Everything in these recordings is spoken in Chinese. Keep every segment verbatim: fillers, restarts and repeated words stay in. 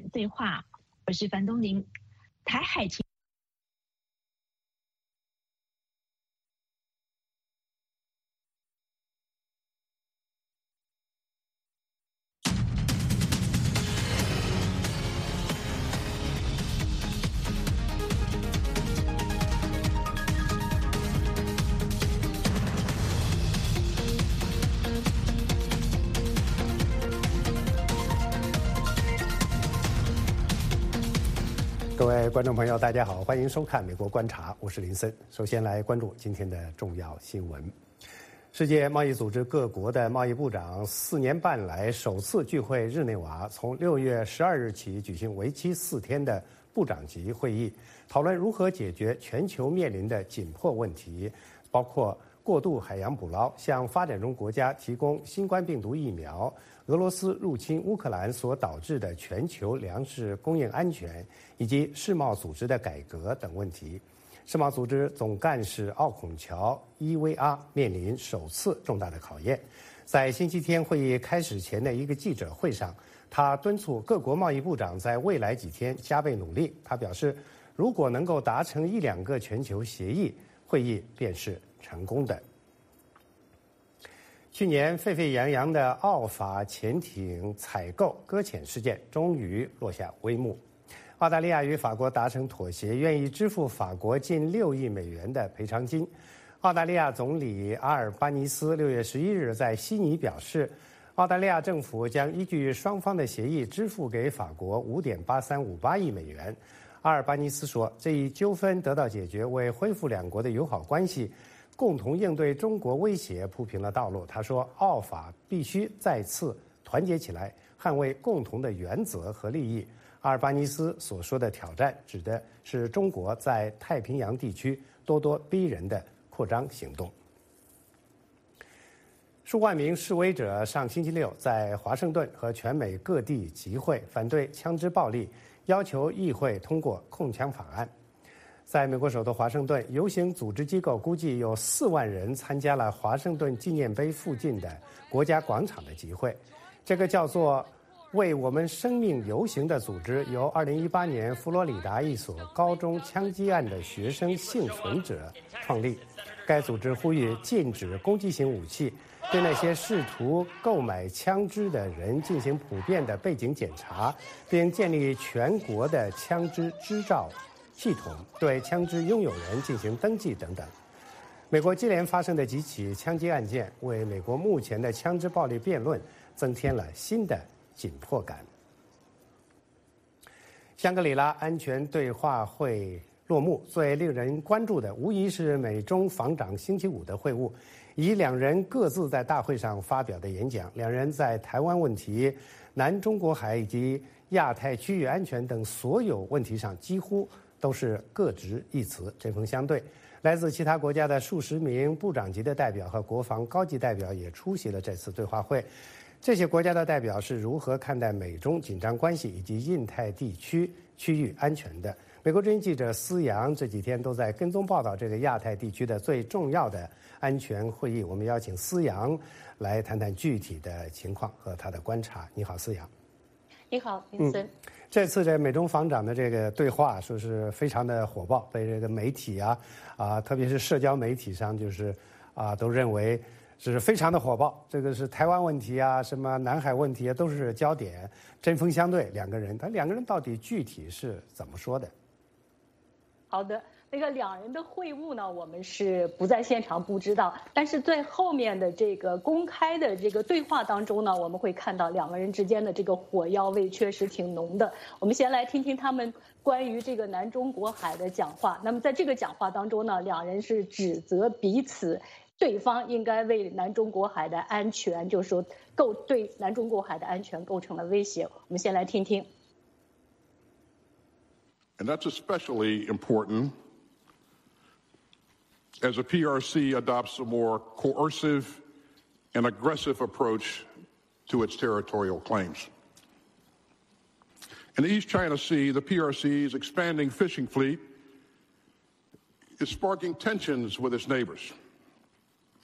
对话，我是樊东林。台海情各位观众朋友，大家好，欢迎收看《美国观察》，我是林森。首先来关注今天的重要新闻。世界贸易组织各国的贸易部长四年半来首次聚会日内瓦，从六月十二日起举行为期四天的部长级会议，讨论如何解决全球面临的紧迫问题，包括过度海洋捕捞、向发展中国家提供新冠病毒疫苗、俄罗斯入侵乌克兰所导致的全球粮食供应安全，以及世贸组织的改革等问题。世贸组织总干事奥孔乔 E V R 面临首次重大的考验。在星期天会议开始前的一个记者会上，他敦促各国贸易部长在未来几天加倍努力。他表示，如果能够达成一两个全球协议，会议便是成功的。去年沸沸扬扬的澳法潜艇采购搁浅事件终于落下帷幕。澳大利亚与法国达成妥协，愿意支付法国近六亿美元的赔偿金。澳大利亚总理阿尔巴尼斯六月十一日在悉尼表示，澳大利亚政府将依据双方的协议支付给法国五点八三五八亿美元。阿尔巴尼斯说，这一纠纷得到解决，为恢复两国的友好关系、共同应对中国威胁铺平了道路。他说，澳法必须再次团结起来，捍卫共同的原则和利益。阿尔巴尼斯所说的挑战，指的是中国在太平洋地区咄咄逼人的扩张行动。数万名示威者上星期六在华盛顿和全美各地集会，反对枪支暴力，要求议会通过控枪法案。在美国首都华盛顿，游行组织机构估计有四万人参加了华盛顿纪念碑附近的国家广场的集会。这个叫做为我们生命游行的组织由二零一八年佛罗里达一所高中枪击案的学生幸存者创立。该组织呼吁禁止攻击型武器，对那些试图购买枪支的人进行普遍的背景检查，并建立全国的枪支执照系统，对枪支拥有人进行登记等等。美国接连发生的几起枪击案件，为美国目前的枪支暴力辩论增添了新的紧迫感。香格里拉安全对话会落幕，最令人关注的无疑是美中防长星期五的会晤，以两人各自在大会上发表的演讲。两人在台湾问题、南中国海以及亚太区域安全等所有问题上几乎都是各执一词，针锋相对。来自其他国家的数十名部长级的代表和国防高级代表也出席了这次对话会。这些国家的代表是如何看待美中紧张关系以及印太地区区域安全的？美国之音记者思阳这几天都在跟踪报道这个亚太地区的最重要的安全会议。我们邀请思阳来谈谈具体的情况和他的观察。你好，思阳。 你好，林森。 嗯，这次这美中防长的这个对话，说是非常的火爆，被这个媒体啊啊，特别是社交媒体上，就是啊，都认为是非常的火爆。这个是台湾问题啊，什么南海问题啊，都是焦点，针锋相对。两个人，他两个人到底具体是怎么说的？ 好的。那个两人的会晤呢，我们是不在现场不知道，但是在后面的这个公开的这个对话当中呢，我们会看到两个人之间的这个火药味确实挺浓的。我们先来听听他们关于这个南中国海的讲话。那么在这个讲话当中呢，两人是指责彼此，对方应该为南中国海的安全，就是说构对南中国海的安全构成了威胁。我们先来听听。 And that's especially important as the P R C adopts a more coercive and aggressive approach to its territorial claims. In the East China Sea, the P R C's expanding fishing fleet is sparking tensions with its neighbors.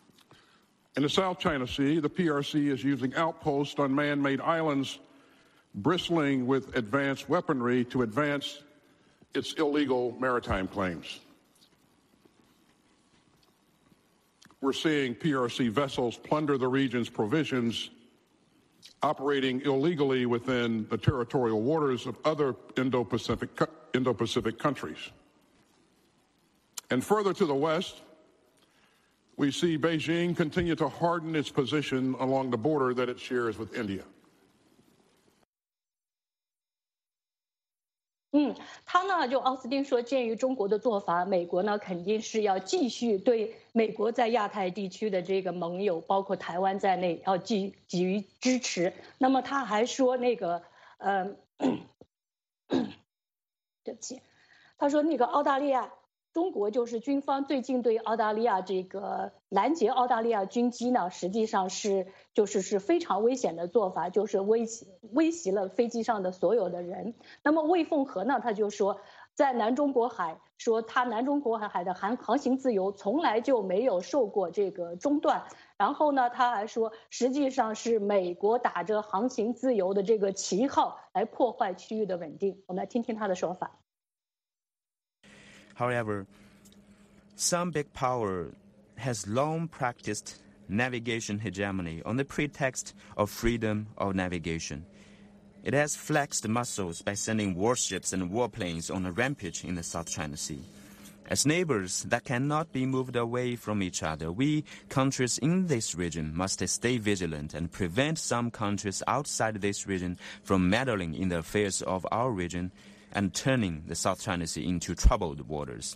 In the South China Sea, the P R C is using outposts on man-made islands bristling with advanced weaponry to advance its illegal maritime claims. We're seeing P R C vessels plunder the region's provisions, operating illegally within the territorial waters of other Indo-Pacific, Indo-Pacific countries. And further to the west, we see Beijing continue to harden its position along the border that it shares with India. 嗯，他呢就奥斯汀说，鉴于中国的做法，美国呢肯定是要继续对美国在亚太地区的这个盟友，包括台湾在内，要给给予支持。那么他还说，那个呃，对不起，他说那个澳大利亚。中国就是军方最近对澳大利亚这个拦截澳大利亚军机呢，实际上是就是是非常危险的做法，就是威胁威胁了飞机上的所有的人。那么魏凤和呢，他就说，在南中国海，说他南中国海的航航行自由从来就没有受过这个中断。然后呢，他还说，实际上是美国打着航行自由的这个旗号来破坏区域的稳定。我们来听听他的说法。 However, some big power has long practiced navigation hegemony on the pretext of freedom of navigation. It has flexed muscles by sending warships and warplanes on a rampage in the South China Sea. As neighbors that cannot be moved away from each other, we countries in this region must stay vigilant and prevent some countries outside this region from meddling in the affairs of our region and turning the South China Sea into troubled waters.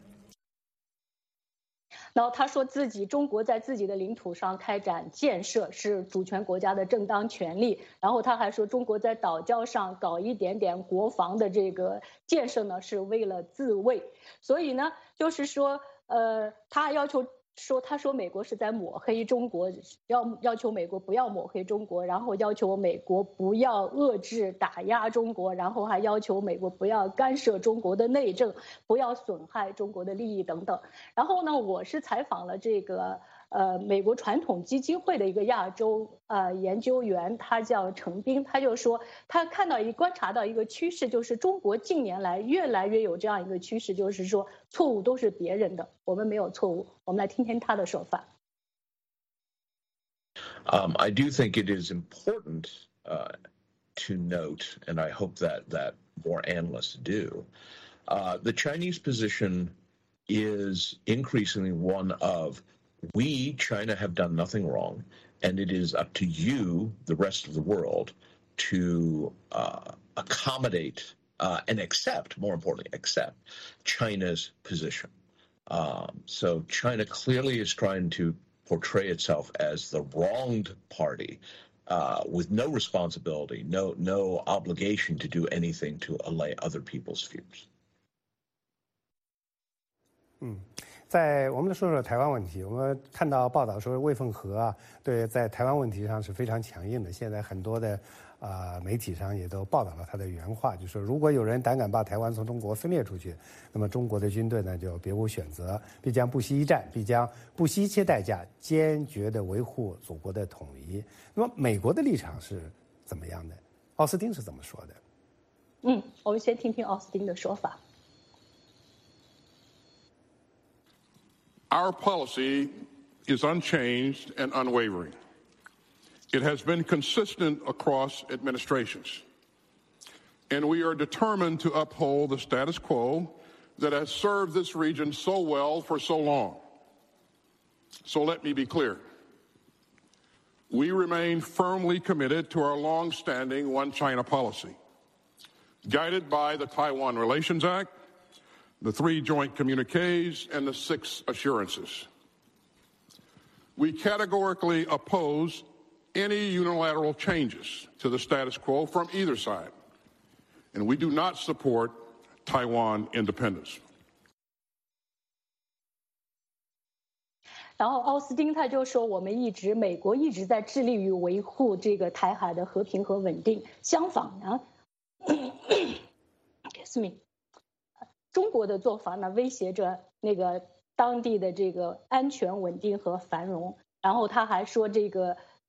然后他说自己中国在自己的领土上开展建设是主权国家的正当权利。然后他还说，中国在岛礁上搞一点点国防的这个建设呢，是为了自卫。所以呢，就是说，呃，他要求。说他说美国是在抹黑中国，要要求美国不要抹黑中国，然后要求美国不要遏制打压中国，然后还要求美国不要干涉中国的内政，不要损害中国的利益等等。然后呢，我是采访了这个呃美国传统基金会的一个亚洲呃研究员，他叫程斌，他就说他看到一观察到一个趋势，就是中国近年来越来越有这样一个趋势，就是说错误都是别人的，我们没有错误。我们来听听他的说法。 Um, I do think it is important uh, to note, and I hope that that more analysts do, uh, the Chinese position is increasingly one of we, China, have done nothing wrong, and it is up to you, the rest of the world, to uh, accommodate uh, and accept, more importantly, accept China's position. Um, so China clearly is trying to portray itself as the wronged party uh, with no responsibility, no no obligation to do anything to allay other people's fears. 嗯，在我们来说说台湾问题。我们看到报道说，魏凤和啊，对在台湾问题上是非常强硬的。现在很多的啊、呃、媒体上也都报道了他的原话，就说如果有人胆敢把台湾从中国分裂出去，那么中国的军队呢就别无选择，必将不惜一战，必将不惜一切代价，坚决地维护祖国的统一。那么美国的立场是怎么样的？奥斯汀是怎么说的？ 嗯，我们先听听奥斯汀的说法。 Our policy is unchanged and unwavering. It has been consistent across administrations. And we are determined to uphold the status quo that has served this region so well for so long. So let me be clear. We remain firmly committed to our long-standing One China policy, guided by the Taiwan Relations Act, the three joint communiques, and the six assurances. We categorically oppose any unilateral changes to the status quo from either side, and we do not support Taiwan independence. 然后奥斯汀他就说，我们一直美国一直在致力于维护这个台海的和平和稳定。相反呢，excuse me，中国的做法呢，威胁着那个当地的这个安全稳定和繁荣。然后他还说，这个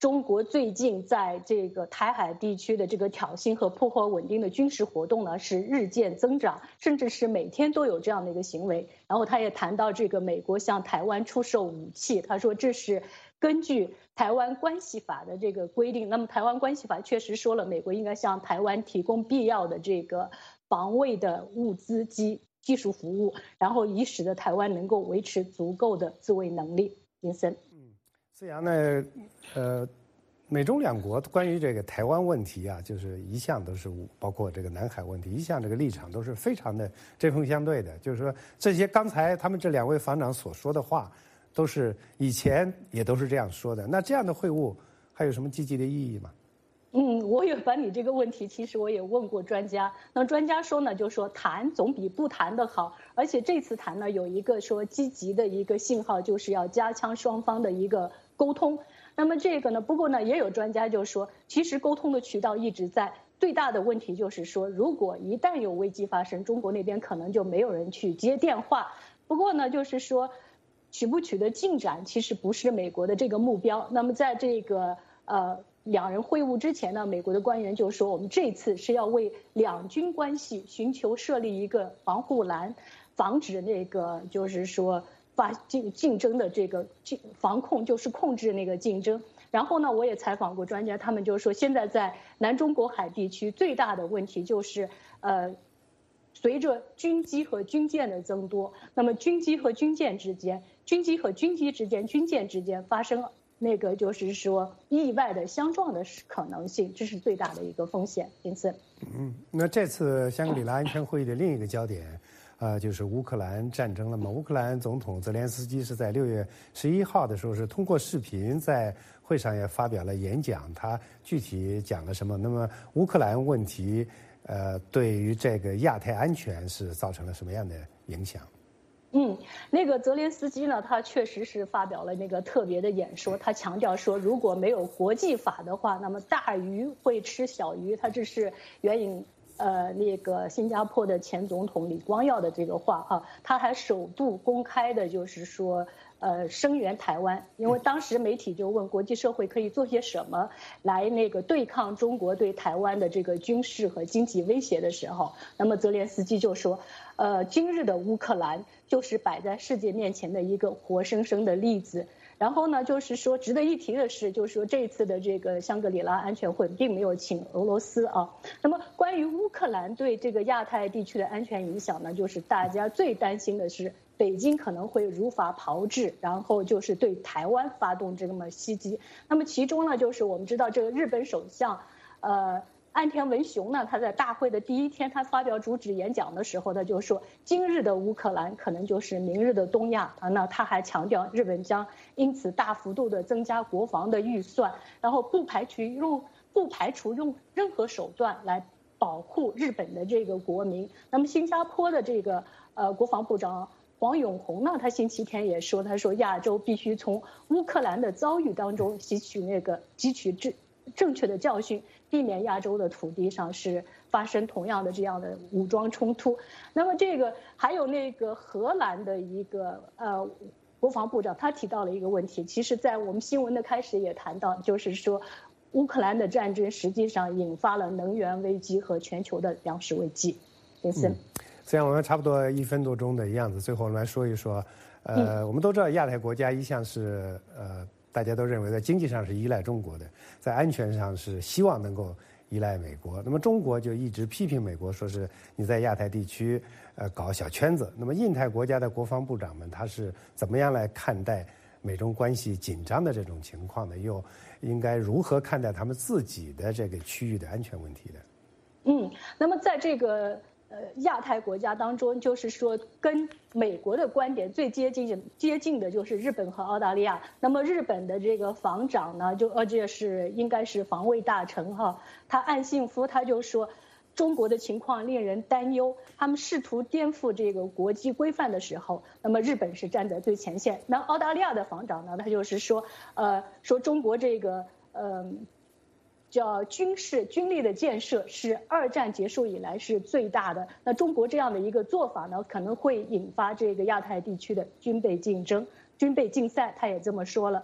中国最近在这个台海地区的这个挑衅和破坏稳定的军事活动呢是日渐增长，甚至是每天都有这样的一个行为。然后他也谈到这个美国向台湾出售武器，他说这是根据台湾关系法的这个规定。那么台湾关系法确实说了，美国应该向台湾提供必要的这个防卫的物资及技术服务，然后以使得台湾能够维持足够的自卫能力。林森。 思阳呢，呃，美中两国关于这个台湾问题啊，就是一向都是包括这个南海问题，一向这个立场都是非常的针锋相对的。就是说，这些刚才他们这两位防长所说的话，都是以前也都是这样说的。那这样的会晤还有什么积极的意义吗？ 嗯，我也把你这个问题，其实我也问过专家。那专家说呢，就说谈总比不谈的好，而且这次谈呢有一个说积极的一个信号，就是要加强双方的一个沟通。那么这个呢，不过呢也有专家就说，其实沟通的渠道一直在，最大的问题就是说，如果一旦有危机发生，中国那边可能就没有人去接电话。不过呢，就是说取不取得进展，其实不是美国的这个目标。那么在这个呃。两人会晤之前呢，美国的官员就说，我们这次是要为两军关系寻求设立一个防护栏，防止那个就是说发竞竞争的这个竞防控，就是控制那个竞争。然后呢，我也采访过专家，他们就说，现在在南中国海地区最大的问题就是呃，随着军机和军舰的增多，那么军机和军舰之间、军机和军机之间、军舰之间发生那个就是说意外的相撞的可能性，这是最大的一个风险。因此， 嗯，那这次香格里拉安全会议的另一个焦点，呃，就是乌克兰战争了嘛。乌克兰总统泽连斯基是在六月十一号的时候是通过视频在会上也发表了演讲，他具体讲了什么？那么乌克兰问题，呃，对于这个亚太安全是造成了什么样的影响？ 嗯，那个泽连斯基呢，他确实是发表了那个特别的演说，他强调说，如果没有国际法的话，那么大鱼会吃小鱼。他这是援引呃那个新加坡的前总统李光耀的这个话哈，他还首度公开的就是说呃声援台湾，因为当时媒体就问国际社会可以做些什么来那个对抗中国对台湾的这个军事和经济威胁的时候，那么泽连斯基就说，呃今日的乌克兰就是摆在世界面前的一个活生生的例子。然后呢，就是说值得一提的是，就是说这次的这个香格里拉安全会并没有请俄罗斯啊。那么关于乌克兰对这个亚太地区的安全影响呢，就是大家最担心的是北京可能会如法炮制，然后就是对台湾发动这么袭击。那么其中呢，就是我们知道这个日本首相，呃。岸田文雄呢，他在大会的第一天，他发表主旨演讲的时候，他就说，今日的乌克兰可能就是明日的东亚啊。那他还强调，日本将因此大幅度的增加国防的预算，然后不排除用不排除用任何手段来保护日本的这个国民。那么新加坡的这个呃国防部长黄永红呢，他星期天也说，他说亚洲必须从乌克兰的遭遇当中吸取那个汲取正正确的教训，避免亚洲的土地上是发生同样的这样的武装冲突。那么这个还有那个荷兰的一个呃国防部长，他提到了一个问题，其实在我们新闻的开始也谈到，就是说乌克兰的战争实际上引发了能源危机和全球的粮食危机。林森， 这样我们差不多一分多钟的样子，最后我们来说一说，呃，嗯、我们都知道亚太国家一向是呃。大家都认为在经济上是依赖中国的，在安全上是希望能够依赖美国。那么中国就一直批评美国，说是你在亚太地区呃搞小圈子。那么印太国家的国防部长们他是怎么样来看待美中关系紧张的这种情况呢？又应该如何看待他们自己的这个区域的安全问题的？ 嗯，那么在这个呃亚太国家当中，就是说跟美国的观点最接近接近的就是日本和澳大利亚。那么日本的这个防长呢，就呃这是应该是防卫大臣哈，他岸信夫他就说，中国的情况令人担忧，他们试图颠覆这个国际规范的时候，那么日本是站在最前线。那澳大利亚的防长呢，他就是说，呃说中国这个呃。叫军事军力的建设是二战结束以来是最大的。那中国这样的一个做法呢，可能会引发这个亚太地区的军备竞争、军备竞赛。他也这么说了。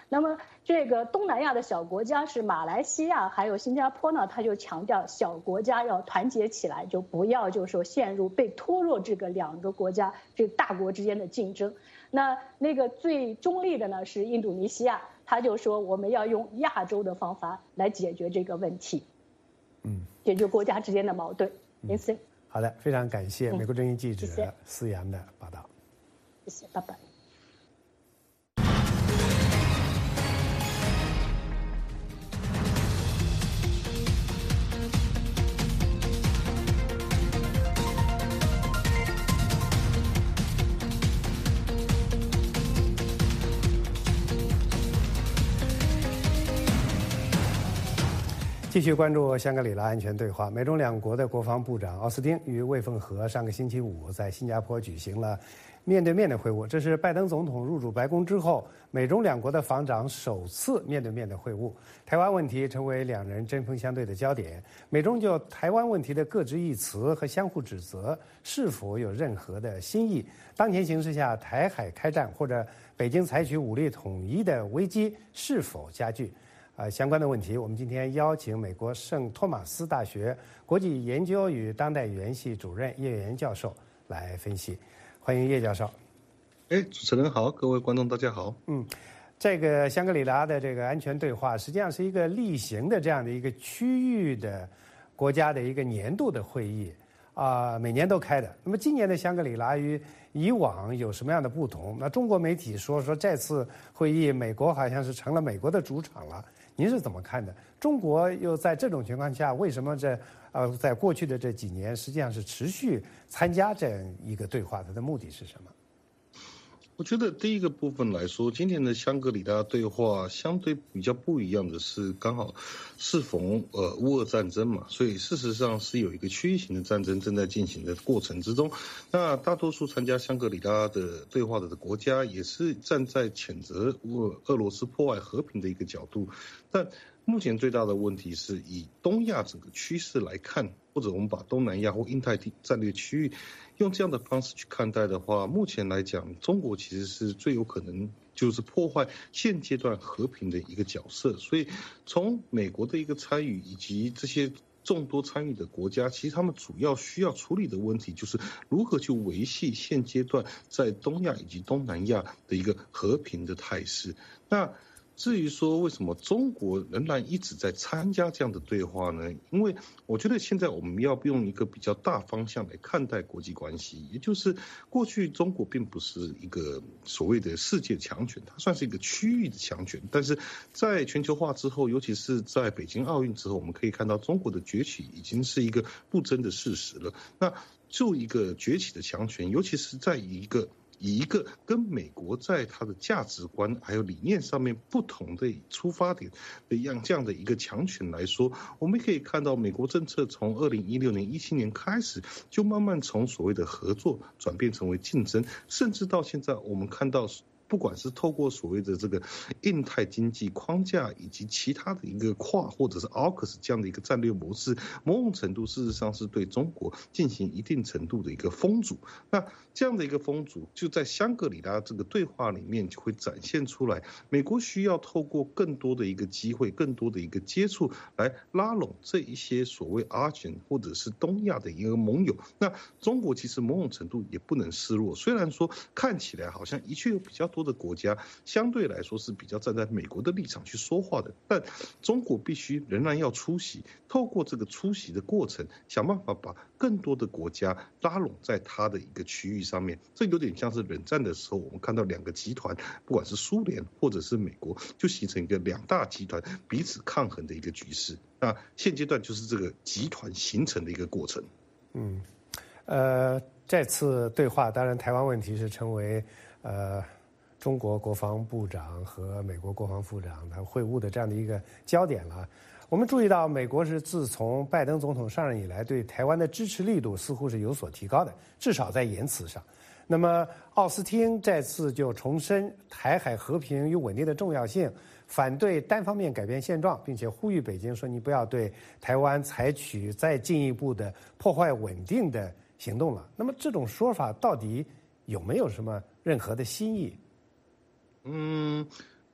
那么这个东南亚的小国家是马来西亚还有新加坡呢，他就强调小国家要团结起来，就不要就是说陷入被拖入这个两个国家这个大国之间的竞争。那那个最中立的呢是印度尼西亚，他就说我们要用亚洲的方法来解决这个问题，嗯，解决国家之间的矛盾。林森、嗯， 好的，非常感谢美国之音记者思阳的报道。 谢谢，拜拜。 继续关注香格里拉安全对话。美中两国的国防部长奥斯汀与魏凤和上个星期五在新加坡举行了面对面的会晤，这是拜登总统入主白宫之后，美中两国的防长首次面对面的会晤。台湾问题成为两人针锋相对的焦点。美中就台湾问题的各执一词和相互指责，是否有任何的新意？当前形势下，台海开战或者北京采取武力统一的危机是否加剧？呃，相关的问题，我们今天邀请美国圣托马斯大学国际研究与当代语言系主任叶元教授来分析。欢迎叶教授。 哎，主持人好，各位观众大家好。 嗯，这个香格里拉的这个安全对话，实际上是一个例行的这样的一个区域的国家的一个年度的会议啊、呃，每年都开的。那么今年的香格里拉与以往有什么样的不同？那中国媒体说说这次会议，美国好像是成了美国的主场了。您是怎么看的？中国又在这种情况下，为什么这呃在过去的这几年实际上是持续参加这样一个对话？它的目的是什么？ 我觉得第一个部分来说，今年的香格里拉对话相对比较不一样的是，刚好适逢呃乌俄战争嘛，所以事实上是有一个区域性的战争正在进行的过程之中。那大多数参加香格里拉的对话的国家也是站在谴责俄俄罗斯破坏和平的一个角度，但目前最大的问题是以东亚整个趋势来看，或者我们把东南亚或印太战略区域用这样的方式去看待的话，目前来讲，中国其实是最有可能就是破坏现阶段和平的一个角色。所以从美国的一个参与以及这些众多参与的国家，其实他们主要需要处理的问题就是如何去维系现阶段在东亚以及东南亚的一个和平的态势。那至于说为什么中国仍然一直在参加这样的对话呢？因为我觉得现在我们要用一个比较大方向来看待国际关系，也就是过去中国并不是一个所谓的世界强权，它算是一个区域的强权。但是在全球化之后，尤其是在北京奥运之后，我们可以看到中国的崛起已经是一个不争的事实了。那就一个崛起的强权，尤其是在一个以一个跟美国在它的价值观还有理念上面不同的出发点的样这样的一个强权来说，我们可以看到美国政策从二零一六年、一七年开始就慢慢从所谓的合作转变成为竞争，甚至到现在我们看到，不管是透过所谓的这个印太经济框架以及其他的一个跨或者是 A U K U S 这样的一个战略模式，某种程度事实上是对中国进行一定程度的一个封阻。那这样的一个封阻就在香格里拉这个对话里面就会展现出来，美国需要透过更多的一个机会，更多的一个接触来拉拢这一些所谓 A S E A N 或者是东亚的一个盟友。那中国其实某种程度也不能示弱，虽然说看起来好像的确有比较多的国家相对来说是比较站在美国的立场去说话的，但中国必须仍然要出席，透过这个出席的过程，想办法把更多的国家拉拢在它的一个区域上面。这有点像是冷战的时候，我们看到两个集团，不管是苏联或者是美国，就形成一个两大集团彼此抗衡的一个局势。那现阶段就是这个集团形成的一个过程。 嗯，呃，这次对话，当然台湾问题是成为呃。中国国防部长和美国国防部长他会晤的这样的一个焦点了。我们注意到，美国是自从拜登总统上任以来，对台湾的支持力度似乎是有所提高的，至少在言辞上。那么，奥斯汀这次就重申台海和平与稳定的重要性，反对单方面改变现状，并且呼吁北京说：“你不要对台湾采取再进一步的破坏稳定的行动了。”那么，这种说法到底有没有什么任何的新意？ 嗯，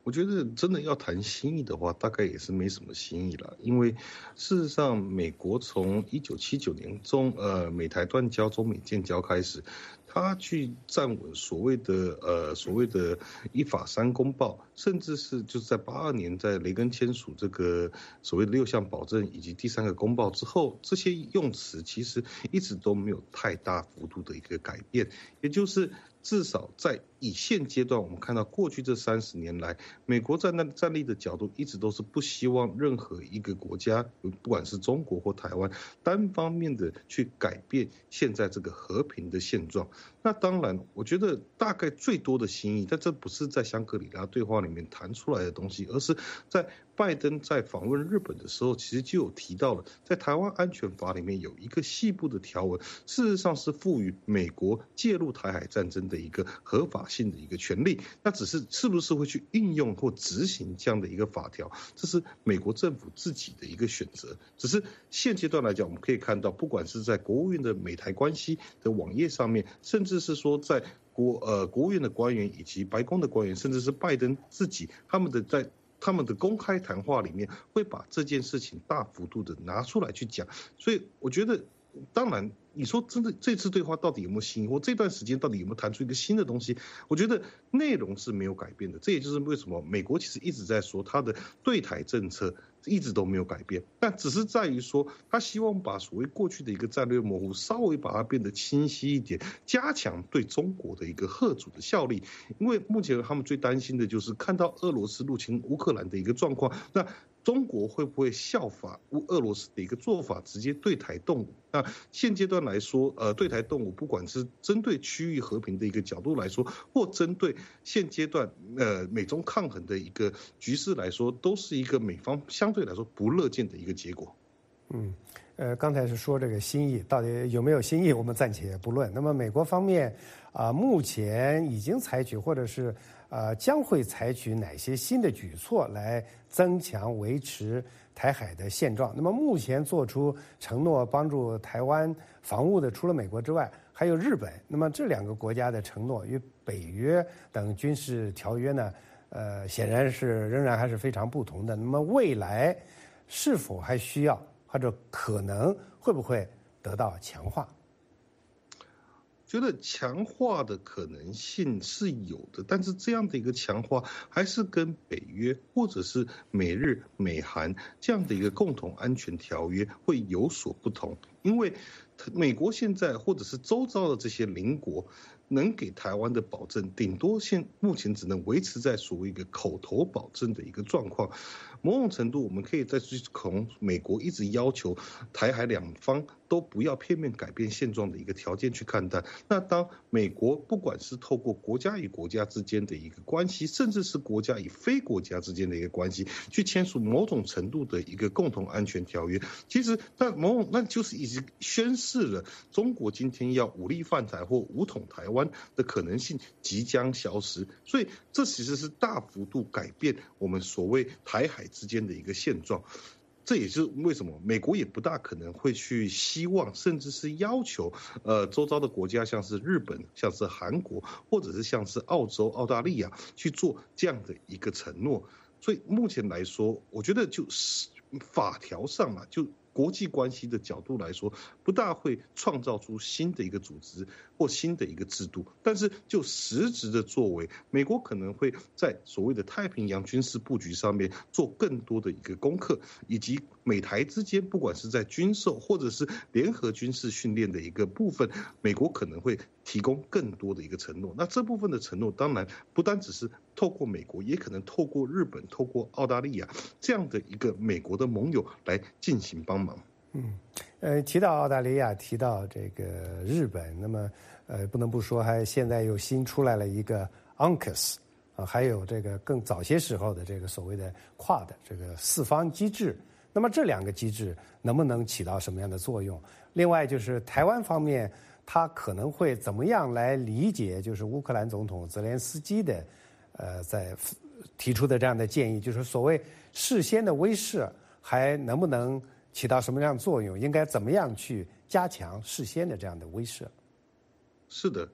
我觉得真的要谈新意的话，大概也是没什么新意了。因为事实上，美国从一九七九年中呃美台断交、中美建交开始，他去站稳所谓的呃所谓的一法三公报，甚至是就是在八二年在雷根签署这个所谓的六项保证以及第三个公报之后，这些用词其实一直都没有太大幅度的一个改变，也就是至少在以现阶段，我们看到过去这三十年来，美国站在站立的角度一直都是不希望任何一个国家，不管是中国或台湾，单方面的去改变现在这个和平的现状。那当然，我觉得大概最多的新意，但这不是在香格里拉对话里面谈出来的东西，而是在拜登在访问日本的时候，其实就有提到了，在台湾安全法里面有一个细部的条文，事实上是赋予美国介入台海战争的一个合法性的一个权利。那只是是不是会去运用或执行这样的一个法条，这是美国政府自己的一个选择。只是现阶段来讲，我们可以看到，不管是在国务院的美台关系的网页上面，甚至是说在国呃国务院的官员以及白宫的官员，甚至是拜登自己，他们的在他们的公开谈话里面，会把这件事情大幅度的拿出来去讲。所以我觉得，当然你说真的这次对话到底有没有新意，或这段时间到底有没有谈出一个新的东西，我觉得内容是没有改变的。这也就是为什么美国其实一直在说他的对台政策一直都没有改变，但只是在于说他希望把所谓过去的一个战略模糊稍微把它变得清晰一点，加强对中国的一个嚇阻的效力。因为目前他们最担心的就是看到俄罗斯入侵乌克兰的一个状况，那中国会不会效法俄罗斯的一个做法，直接对台动武？那现阶段来说，呃，对台动武，不管是针对区域和平的一个角度来说，或针对现阶段呃美中抗衡的一个局势来说，都是一个美方相对来说不乐见的一个结果。 嗯，呃，刚才是说这个新意到底有没有新意，我们暂且不论。那么美国方面啊、呃，目前已经采取或者是呃将会采取哪些新的举措来增强维持台海的现状？那么目前做出承诺帮助台湾防务的，除了美国之外，还有日本。那么这两个国家的承诺与北约等军事条约呢，呃，显然是仍然还是非常不同的。那么未来是否还需要，或者可能会不会得到强化？ 觉得强化的可能性是有的，但是这样的一个强化还是跟北约或者是美日美韩这样的一个共同安全条约会有所不同。因为美国现在或者是周遭的这些邻国能给台湾的保证，顶多现目前只能维持在所谓一个口头保证的一个状况。某种程度，我们可以再去从美国一直要求台海两方都不要片面改变现状的一个条件去看待。那当美国不管是透过国家与国家之间的一个关系，甚至是国家与非国家之间的一个关系，去签署某种程度的一个共同安全条约，其实那某种那就是已经宣示了中国今天要武力犯台或武统台湾的可能性即将消失。所以这其实是大幅度改变我们所谓台海之间的一个现状。这也是为什么美国也不大可能会去希望，甚至是要求，呃，周遭的国家像是日本、像是韩国，或者是像是澳洲、澳大利亚去做这样的一个承诺。所以目前来说，我觉得就是法条上啊，就国际关系的角度来说，不大会创造出新的一个组织或新的一个制度，但是就实质的作为，美国可能会在所谓的太平洋军事布局上面做更多的一个功课，以及美台之间不管是在军售或者是联合军事训练的一个部分，美国可能会提供更多的一个承诺。那这部分的承诺当然不单只是透过美国，也可能透过日本、透过澳大利亚这样的一个美国的盟友来进行帮忙。 嗯，呃，提到澳大利亚，提到这个日本，那么呃，不能不说，还现在又新出来了一个 UNCUS 啊，还有这个更早些时候的这个所谓的 Quad 这个四方机制。那么这两个机制能不能起到什么样的作用？另外就是台湾方面，他可能会怎么样来理解，就是乌克兰总统泽连斯基的呃在提出的这样的建议，就是所谓事先的威慑，还能不能起到什么样的作用？应该怎么样去加强事先的这样的威慑？ 是的，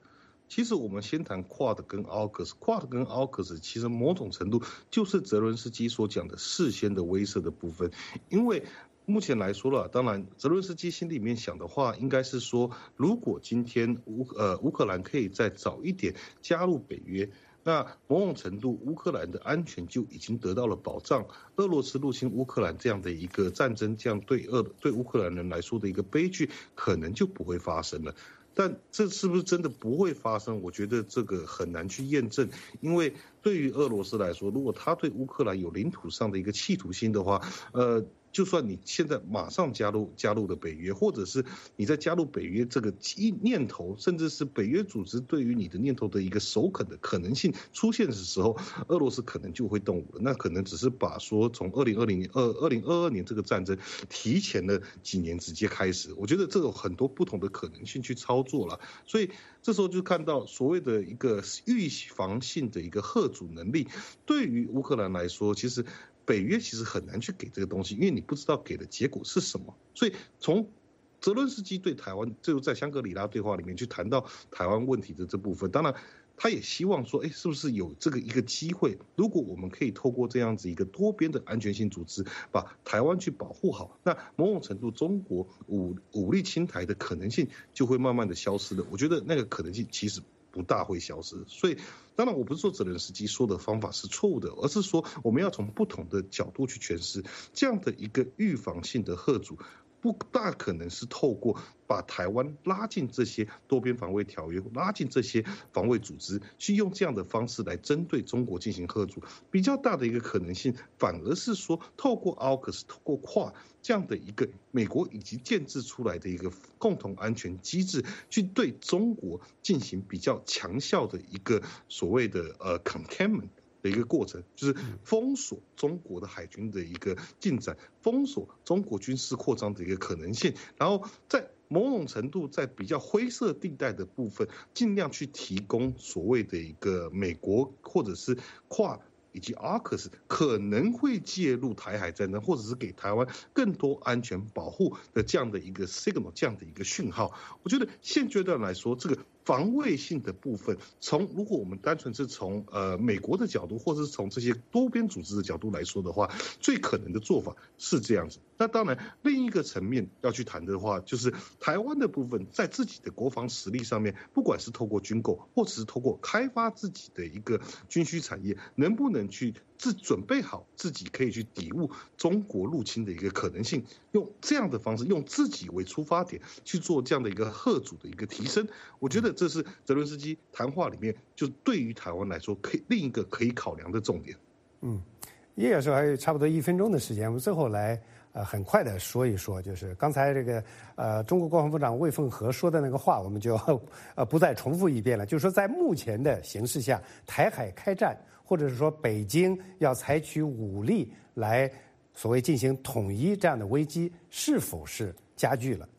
其实我们先谈 Quad 跟 AUKUS，Quad 跟 AUKUS 其实某种程度就是泽伦斯基所讲的事先的威慑的部分，因为目前来说了，当然泽伦斯基心里面想的话，应该是说，如果今天乌呃乌克兰可以再早一点加入北约，那某种程度乌克兰的安全就已经得到了保障，俄罗斯入侵乌克兰这样的一个战争，这样对俄对乌克兰人来说的一个悲剧，可能就不会发生了。但这是不是真的不会发生？我觉得这个很难去验证，因为对于俄罗斯来说，如果他对乌克兰有领土上的一个企图心的话，呃。就算你现在马上加入加入的北约，或者是你在加入北约这个念头，甚至是北约组织对于你的念头的一个首肯的可能性出现的时候，俄罗斯可能就会动武了。那可能只是把说从二零二零年、二二零二二年这个战争提前了几年直接开始。我觉得这有很多不同的可能性去操作了，所以这时候就看到所谓的一个预防性的一个嚇阻能力，对于乌克兰来说，其实。北约其实很难去给这个东西，因为你不知道给的结果是什么。所以从泽伦斯基对台湾，就在香格里拉对话里面去谈到台湾问题的这部分，当然他也希望说，哎，是不是有这个一个机会？如果我们可以透过这样子一个多边的安全性组织，把台湾去保护好，那某种程度中国武武力侵台的可能性就会慢慢的消失了。我觉得那个可能性其实不大会消失，所以当然我不是说泽连斯基说的方法是错误的，而是说我们要从不同的角度去诠释这样的一个预防性的嚇阻，不大可能是透过把台湾拉进这些多边防卫条约，拉进这些防卫组织，去用这样的方式来针对中国进行嚇阻。比较大的一个可能性，反而是说透过 AUKUS， 透过跨这样的一个美国以及建制出来的一个共同安全机制，去对中国进行比较强效的一个所谓的呃 containment。的一个过程，就是封锁中国的海军的一个进展，封锁中国军事扩张的一个可能性，然后在某种程度在比较灰色地带的部分，尽量去提供所谓的一个美国或者是跨以及 AUKUS 可能会介入台海战争，或者是给台湾更多安全保护的这样的一个 signal， 这样的一个讯号。我觉得现阶段来说，这个防卫性的部分，从如果我们单纯是从呃美国的角度，或者是从这些多边组织的角度来说的话，最可能的做法是这样子。那当然，另一个层面要去谈的话，就是台湾的部分，在自己的国防实力上面，不管是透过军购，或者是透过开发自己的一个军需产业，能不能去自准备好自己可以去抵御中国入侵的一个可能性，用这样的方式，用自己为出发点去做这样的一个嚇阻的一个提升，我觉得这是泽伦斯基谈话里面就对于台湾来说可以另一个可以考量的重点。 嗯，叶教授还有差不多一分钟的时间，我们最后来呃很快的说一说，就是刚才这个呃中国国防部长魏凤和说的那个话，我们就呃不再重复一遍了。就是说，在目前的形势下，台海开战，或者是说北京要采取武力来所谓进行统一这样的危机，是否是加剧了？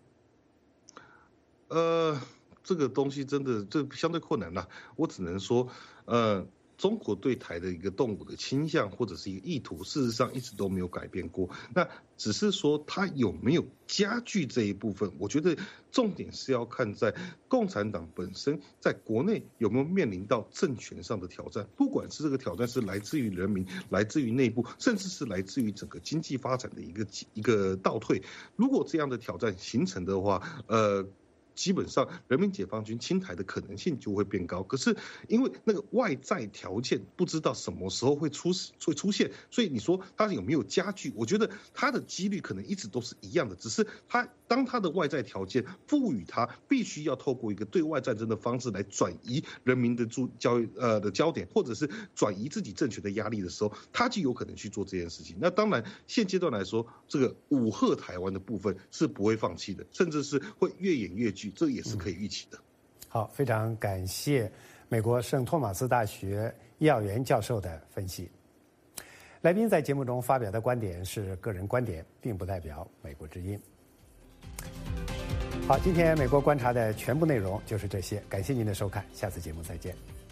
呃。这个东西真的这相对困难了，我只能说，呃，中国对台的一个动武的倾向或者是一个意图，事实上一直都没有改变过。那只是说它有没有加剧这一部分，我觉得重点是要看在共产党本身在国内有没有面临到政权上的挑战，不管是这个挑战是来自于人民，来自于内部，甚至是来自于整个经济发展的一个一个倒退。如果这样的挑战形成的话，呃。基本上人民解放军侵台的可能性就会变高，可是因为那个外在条件不知道什么时候会出会出现，所以你说它有没有加剧？我觉得它的几率可能一直都是一样的，只是它当它的外在条件赋予它必须要透过一个对外战争的方式来转移人民的注焦呃的焦点，或者是转移自己政权的压力的时候，它就有可能去做这件事情。那当然现阶段来说，这个武吓台湾的部分是不会放弃的，甚至是会越演越剧。这也是可以预期的。嗯、 好，非常感谢美国圣托马斯大学医药员教授的分析。来宾在节目中发表的观点是个人观点，并不代表美国之音。好，今天美国观察的全部内容就是这些，感谢您的收看，下次节目再见。